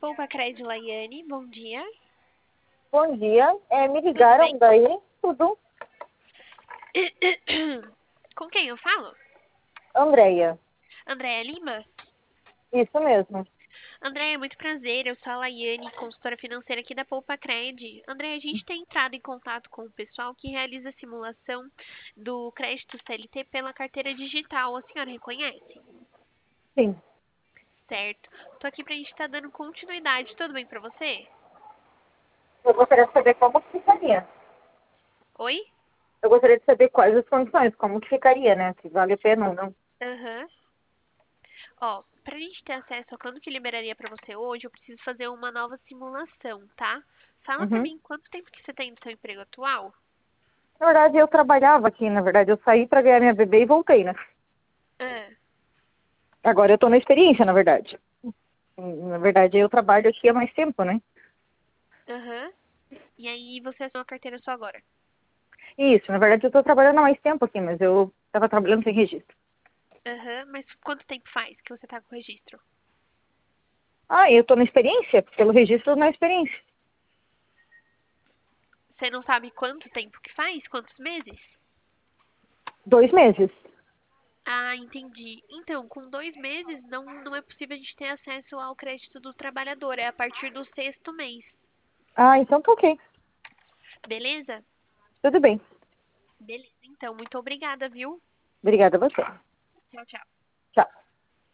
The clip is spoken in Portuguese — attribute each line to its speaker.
Speaker 1: Poupa Crédito Laiane, bom dia.
Speaker 2: Bom dia. Me
Speaker 1: Tudo bem?
Speaker 2: ligaram daí? Tudo.
Speaker 1: Com quem eu falo?
Speaker 2: Andréia.
Speaker 1: Andréia Lima?
Speaker 2: Isso mesmo.
Speaker 1: Andréia, muito prazer. Eu sou a Laiane, consultora financeira aqui da Poupa Cred. Andréia, a gente tem entrado em contato com o pessoal que realiza a simulação do crédito CLT pela carteira digital. A senhora reconhece?
Speaker 2: Sim.
Speaker 1: Certo. Tô aqui pra gente estar dando continuidade. Tudo bem pra você?
Speaker 2: Eu gostaria de saber como que ficaria.
Speaker 1: Oi?
Speaker 2: Eu gostaria de saber quais as condições, como que ficaria, né? Se vale a pena ou não.
Speaker 1: Aham. Ó, pra gente ter acesso a quando que liberaria pra você hoje, eu preciso fazer uma nova simulação, tá? Fala pra
Speaker 2: Uhum.
Speaker 1: mim quanto tempo que você tem no seu emprego atual?
Speaker 2: Na verdade, eu trabalhava aqui, na verdade. Eu saí para ganhar minha bebê e voltei, né?
Speaker 1: Ah,
Speaker 2: Agora eu tô na experiência, na verdade. Na verdade, eu trabalho aqui há mais tempo, né?
Speaker 1: aham. E aí você assinou a carteira só agora?
Speaker 2: Isso, na verdade, eu tô trabalhando há mais tempo aqui, mas eu tava trabalhando sem registro.
Speaker 1: Aham, mas quanto tempo faz que você tá com o registro?
Speaker 2: Eu tô na experiência, pelo registro na experiência.
Speaker 1: Você não sabe quanto tempo que faz? Quantos meses?
Speaker 2: 2 meses.
Speaker 1: Ah, entendi. Então, com 2 meses não é possível a gente ter acesso ao crédito do trabalhador. É a partir do sexto mês.
Speaker 2: Então tá ok.
Speaker 1: Beleza?
Speaker 2: Tudo bem.
Speaker 1: Beleza, então. Muito obrigada, viu?
Speaker 2: Obrigada a você.
Speaker 1: Tchau, tchau.